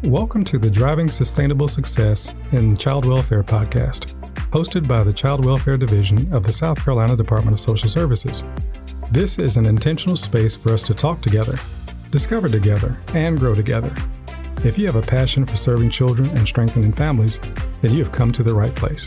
Welcome to the Driving Sustainable Success in Child Welfare podcast, hosted by the Child Welfare Division of the South Carolina Department of Social Services. This is an intentional space for us to talk together, discover together, and grow together. If you have a passion for serving children and strengthening families, then you have come to the right place.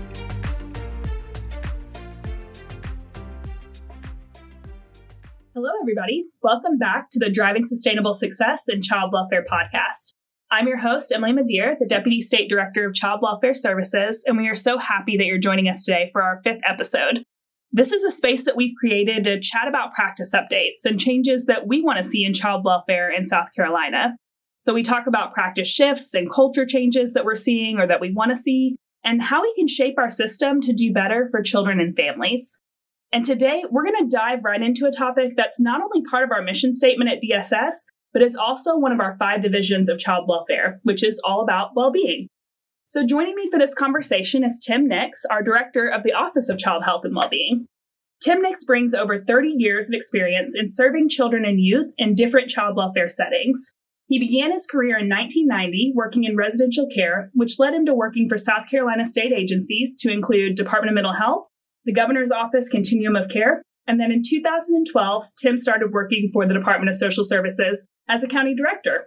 Hello, everybody. Welcome back to the Driving Sustainable Success in Child Welfare podcast. I'm your host, Emily Madeir, the Deputy State Director of Child Welfare Services, and we are so happy that you're joining us today for our 5th episode. This is a space that we've created to chat about practice updates and changes that we want to see in child welfare in South Carolina. So we talk about practice shifts and culture changes that we're seeing or that we want to see, and how we can shape our system to do better for children and families. And today, we're going to dive right into a topic that's not only part of our mission statement at DSS, but is also one of our 5 divisions of child welfare, which is all about well-being. So joining me for this conversation is Tim Nix, our Director of the Office of Child Health and Wellbeing. Tim Nix brings over 30 years of experience in serving children and youth in different child welfare settings. He began his career in 1990 working in residential care, which led him to working for South Carolina state agencies to include Department of Mental Health, the Governor's Office Continuum of Care, and then in 2012, Tim started working for the Department of Social Services as a county director.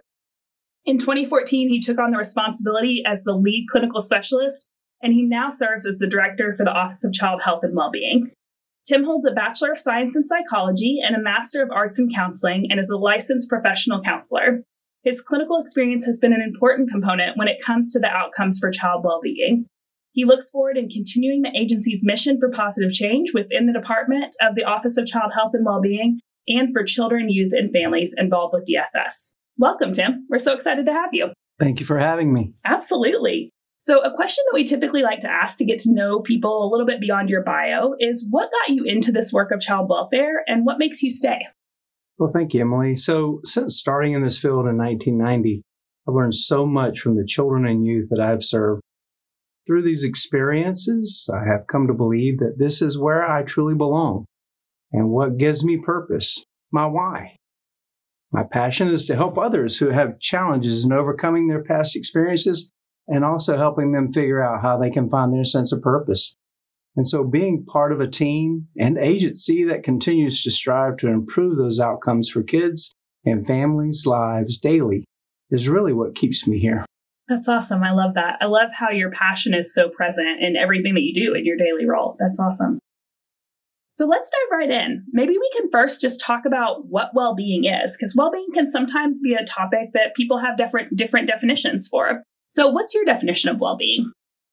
In 2014, he took on the responsibility as the lead clinical specialist, and he now serves as the director for the Office of Child Health and Wellbeing. Tim holds a Bachelor of Science in Psychology and a Master of Arts in Counseling and is a licensed professional counselor. His clinical experience has been an important component when it comes to the outcomes for child well-being. He looks forward in continuing the agency's mission for positive change within the Department of the Office of Child Health and Wellbeing and for children, youth, and families involved with DSS. Welcome, Tim. We're so excited to have you. Thank you for having me. Absolutely. So a question that we typically like to ask to get to know people a little bit beyond your bio is, what got you into this work of child welfare and what makes you stay? Well, thank you, Emily. So since starting in this field in 1990, I've learned so much from the children and youth that I've served. Through these experiences, I have come to believe that this is where I truly belong and what gives me purpose, my why. My passion is to help others who have challenges in overcoming their past experiences and also helping them figure out how they can find their sense of purpose. And so being part of a team and agency that continues to strive to improve those outcomes for kids and families' lives daily is really what keeps me here. That's awesome. I love that. I love how your passion is so present in everything that you do in your daily role. That's awesome. So let's dive right in. Maybe we can first just talk about what well-being is, because well-being can sometimes be a topic that people have different definitions for. So what's your definition of well-being?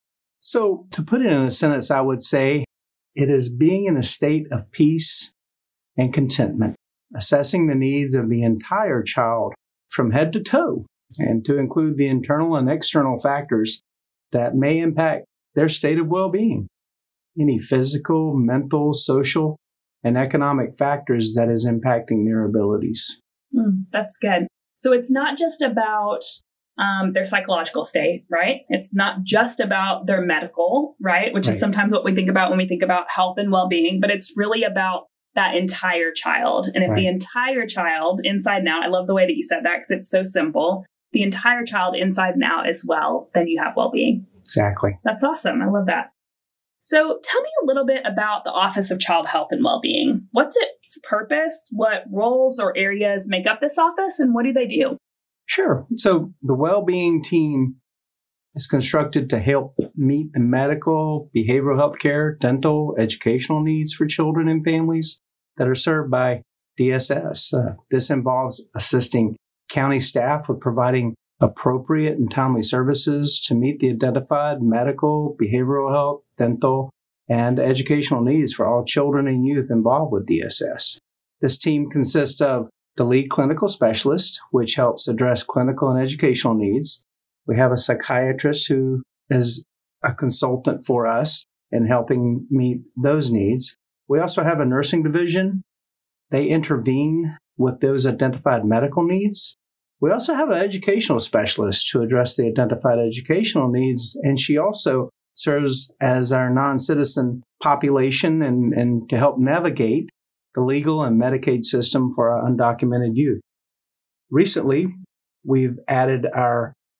So to put it in a sentence, I would say it is being in a state of peace and contentment, assessing the needs of the entire child from head to toe, and to include the internal and external factors that may impact their state of well-being. Any physical, mental, social, and economic factors that is impacting their abilities. That's good. So it's not just about their psychological state, right? It's not just about their medical, right? Which is sometimes what we think about when we think about health and well-being, but it's really about that entire child. And if the entire child inside and out, I love the way that you said that because it's so simple, the entire child inside and out as well, then you have well-being. Exactly. That's awesome. I love that. So tell me a little bit about the Office of Child Health and Wellbeing. What's its purpose? What roles or areas make up this office, and what do they do? Sure. So the well-being team is constructed to help meet the medical, behavioral health care, dental, educational needs for children and families that are served by DSS. This involves assisting county staff with providing appropriate and timely services to meet the identified medical, behavioral health, dental, and educational needs for all children and youth involved with DSS. This team consists of the lead clinical specialist, which helps address clinical and educational needs. We have a psychiatrist who is a consultant for us in helping meet those needs. We also have a nursing division. They intervene with those identified medical needs. We also have an educational specialist to address the identified educational needs, and she also serves as our non-citizen population and to help navigate the legal and Medicaid system for our undocumented youth. Recently, we've added our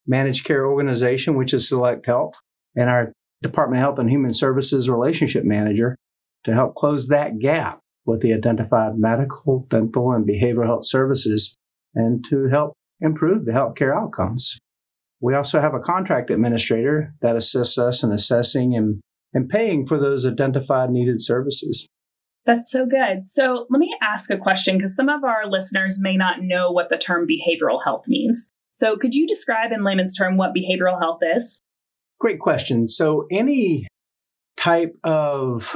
managed care organization, which is Select Health, and our Department of Health and Human Services relationship manager to help close that gap with the identified medical, dental, and behavioral health services and to help improve the healthcare outcomes. We also have a contract administrator that assists us in assessing and paying for those identified needed services. That's so good. So let me ask a question because some of our listeners may not know what the term behavioral health means. So could you describe in layman's term what behavioral health is? Great question. So any type of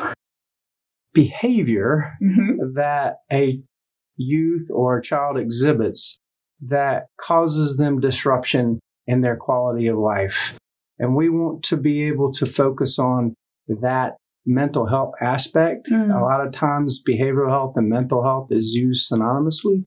behavior that a youth or a child exhibits that causes them disruption in their quality of life. And we want to be able to focus on that mental health aspect. A lot of times behavioral health and mental health is used synonymously.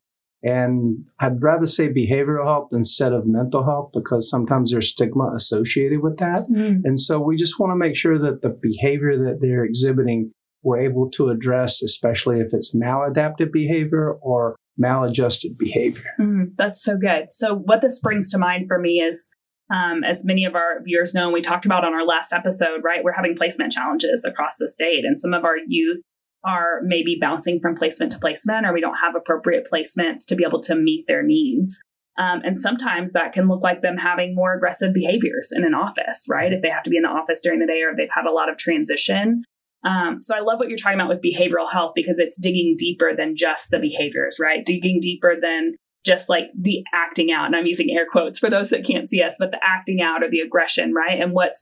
And I'd rather say behavioral health instead of mental health because sometimes there's stigma associated with that. And so we just want to make sure that the behavior that they're exhibiting, we're able to address, especially if it's maladaptive behavior or maladjusted behavior. That's so good. So what this brings to mind for me is, as many of our viewers know, and we talked about on our last episode, right, we're having placement challenges across the state. And some of our youth are maybe bouncing from placement to placement, or we don't have appropriate placements to be able to meet their needs. And sometimes that can look like them having more aggressive behaviors in an office, right? If they have to be in the office during the day or they've had a lot of transition. So I love what you're talking about with behavioral health because it's digging deeper than just the behaviors, right? Digging deeper than just like the acting out. And I'm using air quotes for those that can't see us, but the acting out or the aggression, right? And what's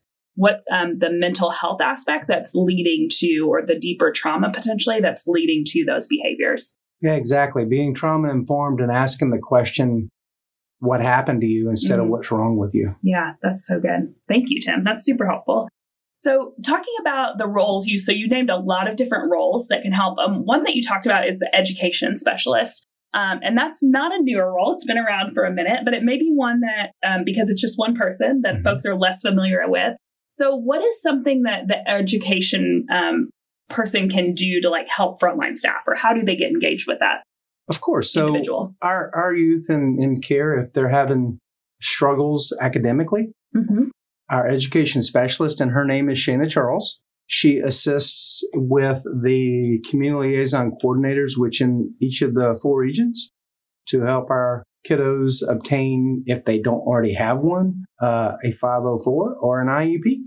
the mental health aspect that's leading to, or the deeper trauma potentially that's leading to those behaviors. Yeah, exactly. Being trauma informed and asking the question, what happened to you instead of what's wrong with you? Yeah, that's so good. Thank you, Tim. That's super helpful. So talking about the roles you named a lot of different roles that can help. One that you talked about is the education specialist. And that's not a newer role. It's been around for a minute, but it may be one that, because it's just one person that folks are less familiar with. So what is something that the education person can do to like help frontline staff, or how do they get engaged with that? Of course. So individual? Our youth in care, if they're having struggles academically, our education specialist, and her name is Shana Charles. She assists with the community liaison coordinators, which in each of the 4 regions, to help our kiddos obtain, if they don't already have one, a 504 or an IEP.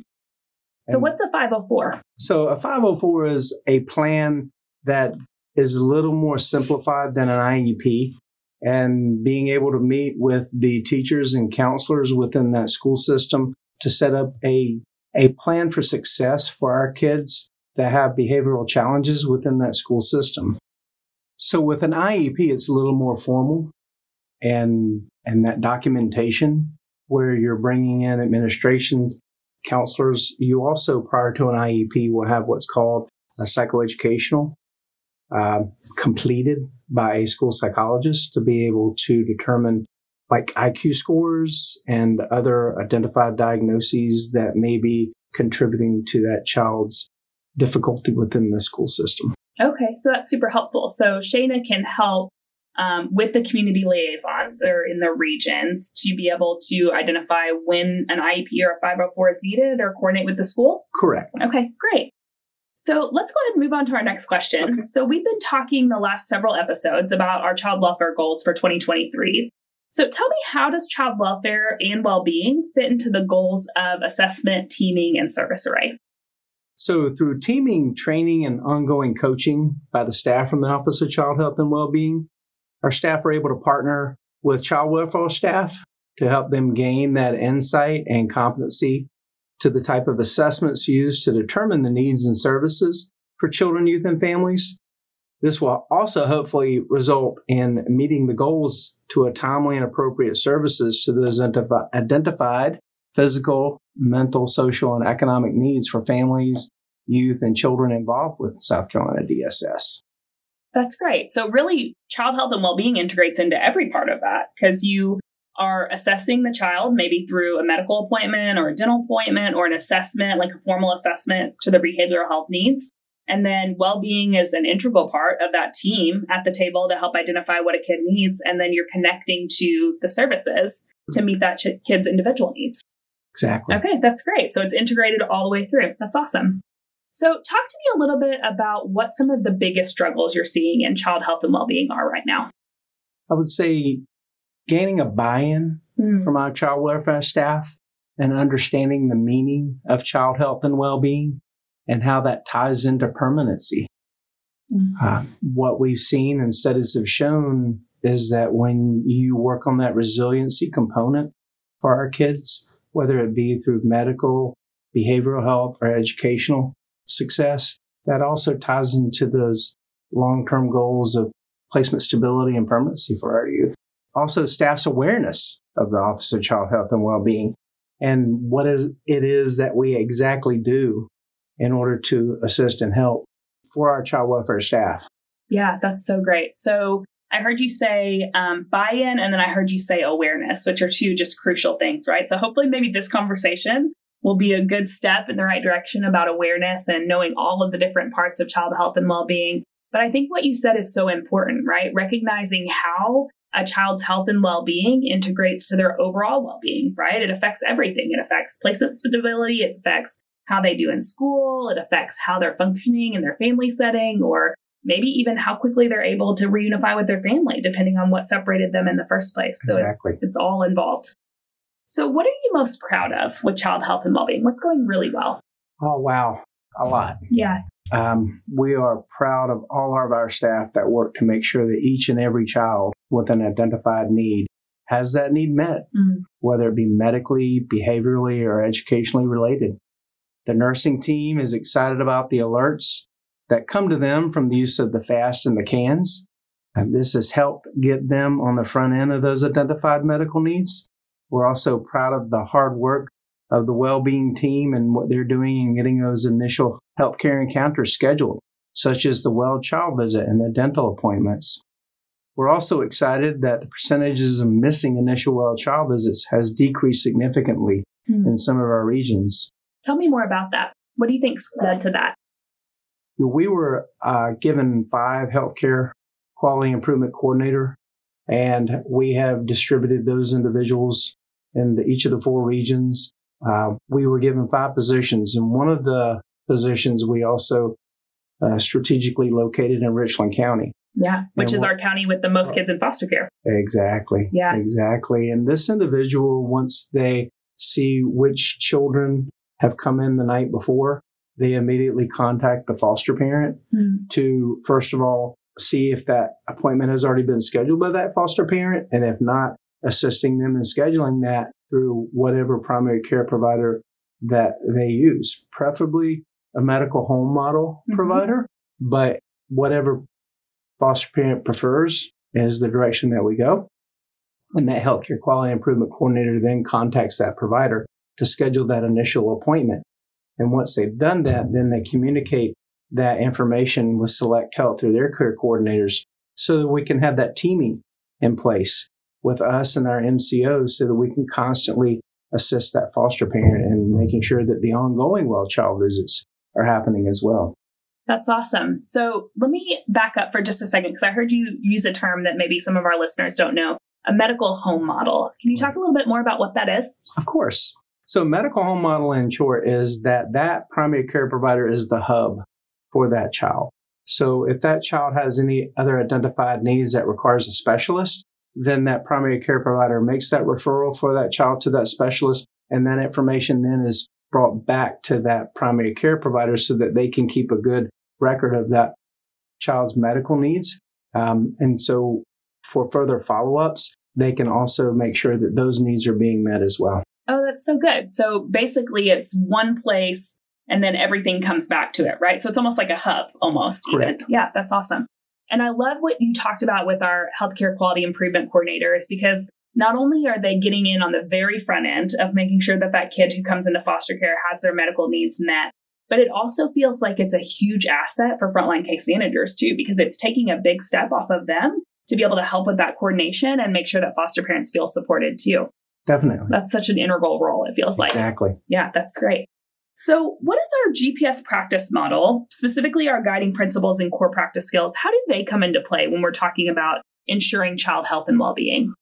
So what's a 504? So a 504 is a plan that is a little more simplified than an IEP, and being able to meet with the teachers and counselors within that school system to set up a plan for success for our kids that have behavioral challenges within that school system. So with an IEP, it's a little more formal, and that documentation where you're bringing in administration, counselors. You also, prior to an IEP, will have what's called a psychoeducational completed by a school psychologist to be able to determine like IQ scores and other identified diagnoses that may be contributing to that child's difficulty within the school system. Okay, so that's super helpful. So Shana can help with the community liaisons or in the regions to be able to identify when an IEP or a 504 is needed or coordinate with the school? Correct. Okay, great. So let's go ahead and move on to our next question. Okay. So we've been talking the last several episodes about our child welfare goals for 2023. So tell me, how does child welfare and well-being fit into the goals of assessment, teaming, and service array? So through teaming, training, and ongoing coaching by the staff from the Office of Child Health and Wellbeing, our staff are able to partner with child welfare staff to help them gain that insight and competency to the type of assessments used to determine the needs and services for children, youth, and families. This will also hopefully result in meeting the goals to a timely and appropriate services to those identified physical, mental, social, and economic needs for families, youth, and children involved with South Carolina DSS. That's great. So really, child health and well-being integrates into every part of that, because you are assessing the child maybe through a medical appointment or a dental appointment or an assessment, like a formal assessment to their behavioral health needs. And then well-being is an integral part of that team at the table to help identify what a kid needs. And then you're connecting to the services to meet that kid's individual needs. Exactly. Okay, that's great. So it's integrated all the way through. That's awesome. So talk to me a little bit about what some of the biggest struggles you're seeing in child health and well-being are right now. I would say gaining a buy-in from our child welfare staff and understanding the meaning of child health and well-being and how that ties into permanency. What we've seen and studies have shown is that when you work on that resiliency component for our kids, whether it be through medical, behavioral health, or educational success, that also ties into those long-term goals of placement stability and permanency for our youth. Also, staff's awareness of the Office of Child Health and Wellbeing and what it is that we exactly do in order to assist and help for our child welfare staff. Yeah, that's so great. So I heard you say buy-in, and then I heard you say awareness, which are two just crucial things, right? So hopefully maybe this conversation will be a good step in the right direction about awareness and knowing all of the different parts of child health and well-being. But I think what you said is so important, right? Recognizing how a child's health and well-being integrates to their overall well-being, right? It affects everything. It affects placement stability. It affects how they do in school. It affects how they're functioning in their family setting, or maybe even how quickly they're able to reunify with their family, depending on what separated them in the first place. So it's all involved. So what are you most proud of with child health and well-being? What's going really well? Oh, wow. A lot. Yeah. We are proud of all of our staff that work to make sure that each and every child with an identified need has that need met, whether it be medically, behaviorally, or educationally related. The nursing team is excited about the alerts that come to them from the use of the FAST and the CANs. And this has helped get them on the front end of those identified medical needs. We're also proud of the hard work of the well-being team and what they're doing in getting those initial healthcare encounters scheduled, such as the well child visit and the dental appointments. We're also excited that the percentages of missing initial well child visits has decreased significantly in some of our regions. Tell me more about that. What do you think led to that? We were given 5 healthcare quality improvement coordinator, and we have distributed those individuals in each of the 4 regions. We were given 5 positions, and one of the positions we also strategically located in Richland County. Yeah, which is our county with the most kids in foster care. Exactly. Yeah. Exactly. And this individual, once they see which children have come in the night before, they immediately contact the foster parent to, first of all, see if that appointment has already been scheduled by that foster parent, and if not, assisting them in scheduling that through whatever primary care provider that they use, preferably a medical home model provider, but whatever foster parent prefers is the direction that we go. And that healthcare quality improvement coordinator then contacts that provider to schedule that initial appointment. And once they've done that, then they communicate that information with Select Health through their care coordinators so that we can have that teaming in place with us and our MCOs so that we can constantly assist that foster parent in making sure that the ongoing well child visits are happening as well. That's awesome. So let me back up for just a second, because I heard you use a term that maybe some of our listeners don't know, a medical home model. Can you talk a little bit more about what that is? Of course. So medical home model, in short, is that primary care provider is the hub for that child. So if that child has any other identified needs that requires a specialist, then that primary care provider makes that referral for that child to that specialist, and that information then is brought back to that primary care provider so that they can keep a good record of that child's medical needs. And so for further follow-ups, they can also make sure that those needs are being met as well. Oh, that's so good. So basically it's one place and then everything comes back to it, right? So it's almost like a hub almost. Correct. Even. Yeah, that's awesome. And I love what you talked about with our healthcare quality improvement coordinators, because not only are they getting in on the very front end of making sure that that kid who comes into foster care has their medical needs met, but it also feels like it's a huge asset for frontline case managers too, because it's taking a big step off of them to be able to help with that coordination and make sure that foster parents feel supported too. Definitely. That's such an integral role, it feels like. Exactly. Yeah, that's great. So what is our GPS practice model, specifically our guiding principles and core practice skills? How do they come into play when we're talking about ensuring child health and well-being?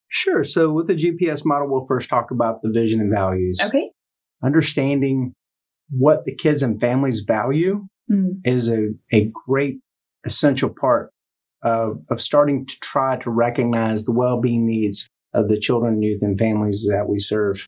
Sure. So with the GPS model, we'll first talk about the vision and values. Okay. Understanding what the kids and families value is a great essential part of starting to try to recognize the well-being needs of the children, youth, and families that we serve.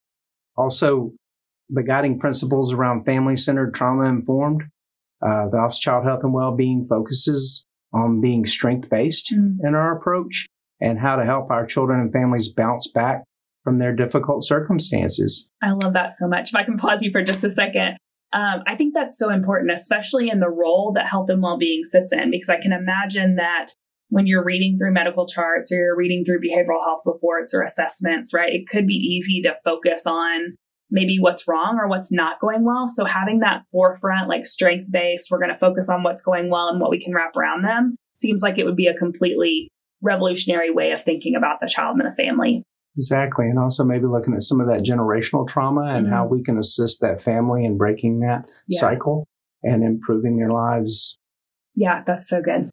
Also, the guiding principles around family-centered, trauma-informed. The Office of Child Health and Wellbeing focuses on being strength-based in our approach and how to help our children and families bounce back from their difficult circumstances. I love that so much. If I can pause you for just a second. I think that's so important, especially in the role that health and well-being sits in, because I can imagine that when you're reading through medical charts or you're reading through behavioral health reports or assessments, right, it could be easy to focus on maybe what's wrong or what's not going well. So having that forefront, like strength-based, we're going to focus on what's going well and what we can wrap around them, seems like it would be a completely revolutionary way of thinking about the child and the family. Exactly. And also maybe looking at some of that generational trauma and how we can assist that family in breaking that cycle and improving their lives. Yeah, that's so good.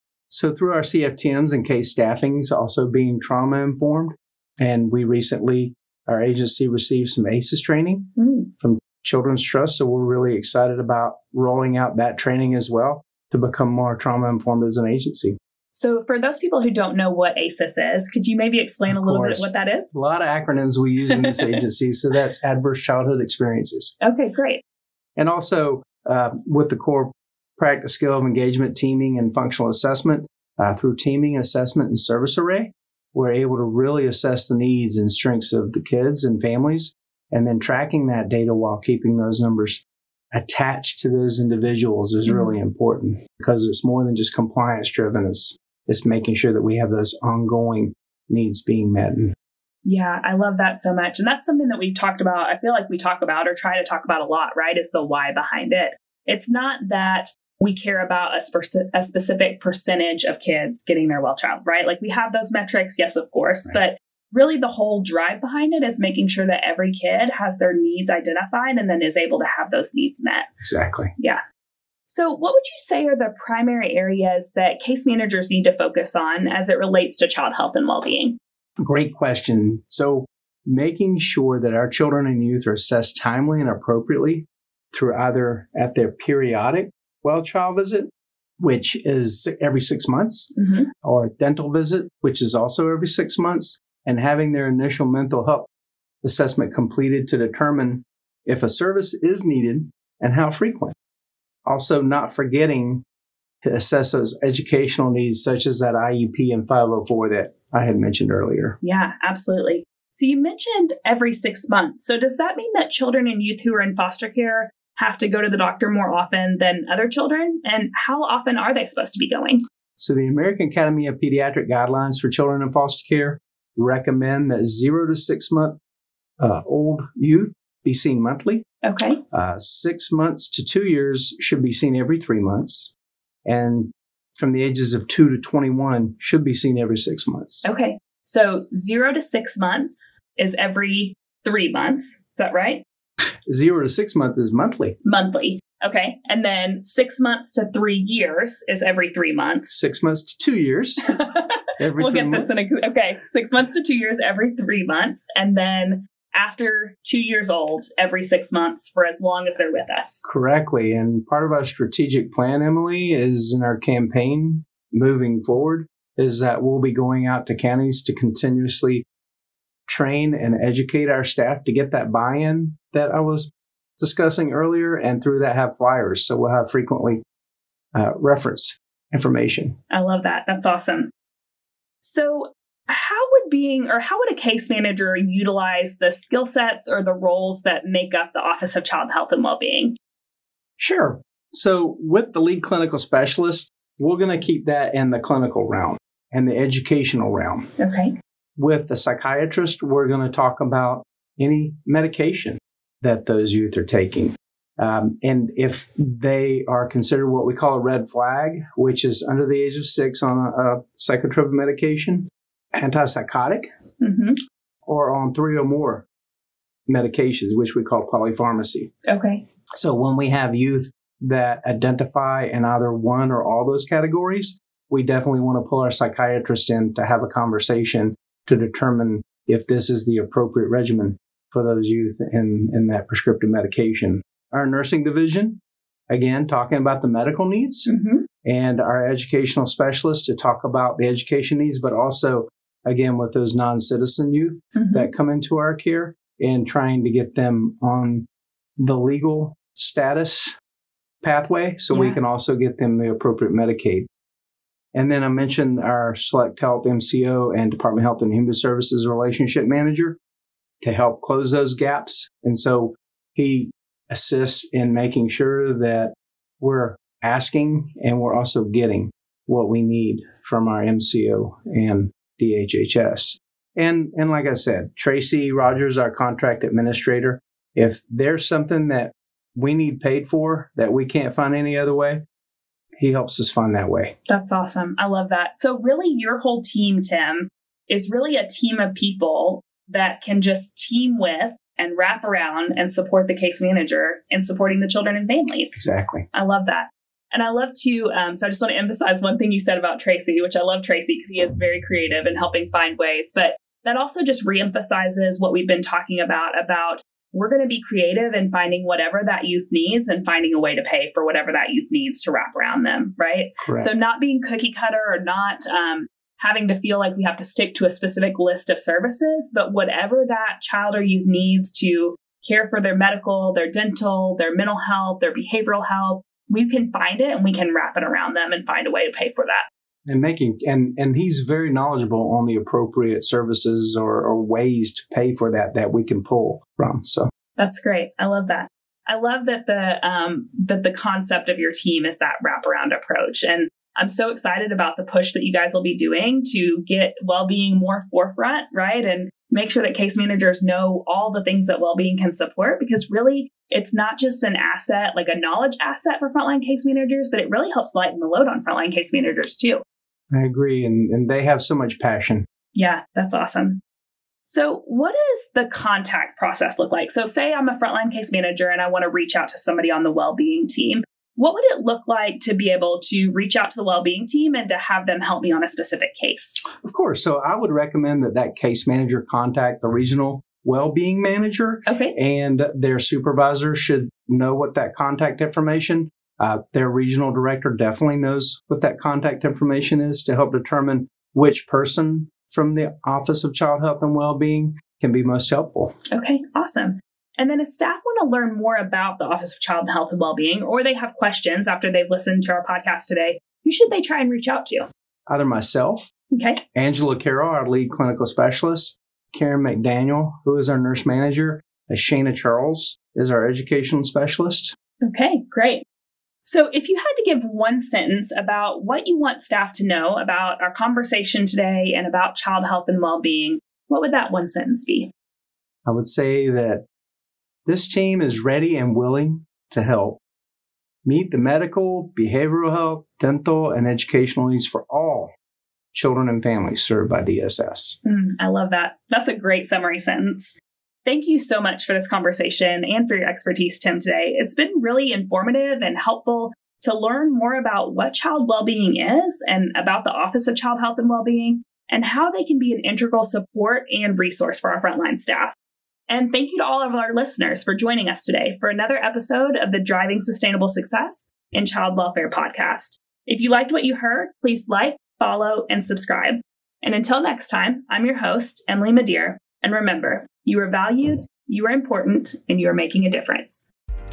So through our CFTMs and case staffings, also being trauma informed. And we recently, our agency received some ACEs training from Children's Trust. So we're really excited about rolling out that training as well to become more trauma informed as an agency. So for those people who don't know what ACEs is, could you maybe explain a little bit what that is? A lot of acronyms we use in this agency. So that's Adverse Childhood Experiences. Okay, great. And also with the core practice skill of engagement, teaming, and functional assessment, through teaming, assessment, and service array, we're able to really assess the needs and strengths of the kids and families, and then tracking that data while keeping those numbers attached to those individuals is really important, because it's more than just compliance driven. It's making sure that we have those ongoing needs being met. Yeah, I love that so much. And that's something that we've talked about. I feel like we talk about or try to talk about a lot, right? Is the why behind it. It's not that we care about a specific percentage of kids getting their well child, right? Like we have those metrics, yes, of course, but really the whole drive behind it is making sure that every kid has their needs identified and then is able to have those needs met. Exactly. Yeah. So what would you say are the primary areas that case managers need to focus on as it relates to child health and well-being? Great question. So making sure that our children and youth are assessed timely and appropriately through either at their periodic well child visit, which is every 6 months, or dental visit, which is also every 6 months, and having their initial mental health assessment completed to determine if a service is needed and how frequent. Also, not forgetting to assess those educational needs, such as that IEP and 504 that I had mentioned earlier. Yeah, absolutely. So you mentioned every 6 months. So does that mean that children and youth who are in foster care have to go to the doctor more often than other children? And how often are they supposed to be going? So the American Academy of Pediatric Guidelines for Children in Foster Care recommend that 0 to 6 month old youth be seen monthly. Okay. 6 months to 2 years should be seen every 3 months. And from the ages of 2 to 21 should be seen every 6 months. Okay. So 0 to 6 months is every 3 months. Is that right? 0 to 6 months is monthly. Monthly. Okay. And then 6 months to 3 years is every 3 months. 6 months to 2 years. Every we'll 3 get months. this in okay. 6 months to 2 years every 3 months. And then after 2 years old, every 6 months for as long as they're with us. Correctly. And part of our strategic plan, Emily, is in our campaign moving forward, is that we'll be going out to counties to continuously train and educate our staff to get that buy-in that I was discussing earlier, and through that have flyers. So we'll have frequently reference information. I love that. That's awesome. So how would a case manager utilize the skill sets or the roles that make up the Office of Child Health and Wellbeing? Sure. So with the lead clinical specialist, we're going to keep that in the clinical realm and the educational realm. Okay. With the psychiatrist, we're going to talk about any medication that those youth are taking. And if they are considered what we call a red flag, which is under the age of 6 on a psychotropic medication, antipsychotic, or on 3 or more medications, which we call polypharmacy. Okay. So when we have youth that identify in either one or all those categories, we definitely want to pull our psychiatrist in to have a conversation to determine if this is the appropriate regimen for those youth in that prescriptive medication. Our nursing division, again, talking about the medical needs, and our educational specialists to talk about the education needs, but also, again, with those non-citizen youth that come into our care and trying to get them on the legal status pathway so we can also get them the appropriate Medicaid. And then I mentioned our Select Health MCO and Department of Health and Human Services relationship manager to help close those gaps. And so he assists in making sure that we're asking and we're also getting what we need from our MCO and DHHS. And like I said, Tracy Rogers, our contract administrator, if there's something that we need paid for that we can't find any other way, he helps us find that way. That's awesome. I love that. So really your whole team, Tim, is really a team of people that can just team with and wrap around and support the case manager in supporting the children and families. Exactly. I love that. And I love to, so I just want to emphasize one thing you said about Tracy, which I love Tracy because he is very creative in helping find ways. But that also just reemphasizes what we've been talking about we're going to be creative in finding whatever that youth needs and finding a way to pay for whatever that youth needs to wrap around them, right? Correct. So not being cookie cutter or not having to feel like we have to stick to a specific list of services, but whatever that child or youth needs to care for their medical, their dental, their mental health, their behavioral health, we can find it and we can wrap it around them and find a way to pay for that. And he's very knowledgeable on the appropriate services or ways to pay for that we can pull from. So that's great. I love that. I love that the concept of your team is that wraparound approach. And I'm so excited about the push that you guys will be doing to get well-being more forefront, right? And make sure that case managers know all the things that well-being can support, because really it's not just an asset, like a knowledge asset for frontline case managers, but it really helps lighten the load on frontline case managers too. I agree. And they have so much passion. Yeah, that's awesome. So what does the contact process look like? So say I'm a frontline case manager and I want to reach out to somebody on the well-being team. What would it look like to be able to reach out to the well-being team and to have them help me on a specific case? Of course. So I would recommend that case manager contact the regional well-being manager. Okay. And their supervisor should know what that contact information. Their regional director definitely knows what that contact information is to help determine which person from the Office of Child Health and Wellbeing can be most helpful. Okay, awesome. And then if staff want to learn more about the Office of Child Health and Wellbeing, or they have questions after they've listened to our podcast today, who should they try and reach out to? Either myself, okay, Angela Carroll, our lead clinical specialist, Karen McDaniel, who is our nurse manager, Shana Charles is our educational specialist. Okay, great. So if you had to give one sentence about what you want staff to know about our conversation today and about child health and well-being, what would that one sentence be? I would say that this team is ready and willing to help meet the medical, behavioral health, dental, and educational needs for all children and families served by DSS. I love that. That's a great summary sentence. Thank you so much for this conversation and for your expertise, Tim, today. It's been really informative and helpful to learn more about what child well-being is and about the Office of Child Health and Wellbeing and how they can be an integral support and resource for our frontline staff. And thank you to all of our listeners for joining us today for another episode of the Driving Sustainable Success in Child Welfare podcast. If you liked what you heard, please like, follow, and subscribe. And until next time, I'm your host, Emily Madeir. And remember, you are valued, you are important, and you are making a difference.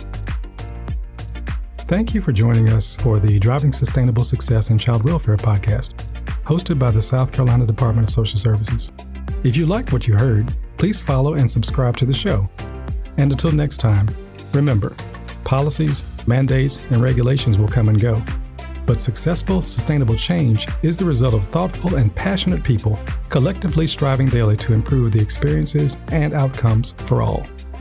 Thank you for joining us for the Driving Sustainable Success in Child Welfare podcast, hosted by the South Carolina Department of Social Services. If you liked what you heard, please follow and subscribe to the show. And until next time, remember, policies, mandates, and regulations will come and go. But successful, sustainable change is the result of thoughtful and passionate people collectively striving daily to improve the experiences and outcomes for all.